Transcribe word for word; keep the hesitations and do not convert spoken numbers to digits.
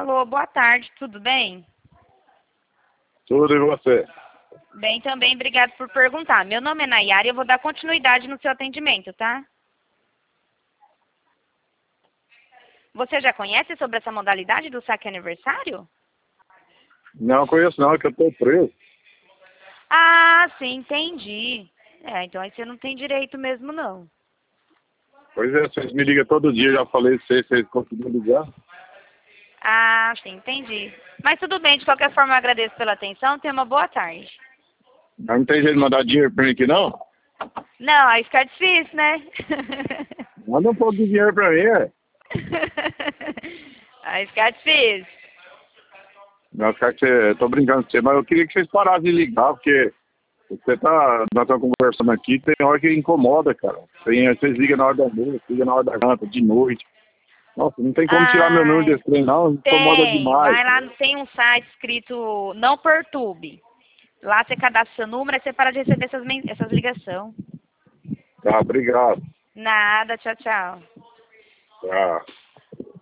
Alô, boa tarde, tudo bem? Tudo e você? Bem também, obrigado por perguntar. Meu nome é Nayara e eu vou dar continuidade no seu atendimento, tá? Você já conhece sobre essa modalidade do saque aniversário? Não conheço não, é que eu tô preso. Ah, sim, entendi. É, então aí você não tem direito mesmo, não. Pois é, vocês me ligam todo dia, já falei se vocês conseguiram ligar. Ah, sim, entendi. Mas tudo bem, de qualquer forma eu agradeço pela atenção, tenha uma boa tarde. Mas não tem jeito de mandar dinheiro pra mim aqui não? Não, aí fica difícil, né? Manda um pouco de dinheiro pra mim, é. Aí fica difícil. Não, cara, que você, eu tô brincando com você, mas eu queria que vocês parassem de ligar, porque você tá, nós estamos conversando aqui, tem hora que incomoda, cara. Tem, vocês ligam na hora do almoço, ligam na hora da janta, de noite. Nossa, não tem como tirar meu número Ai, desse trem não, incomoda tem. demais. Vai lá, tem um site escrito Não Perturbe. Lá você cadastra seu número e você para de receber essas, men- essas ligações. Tá, obrigado. Nada, tchau, tchau. Tá.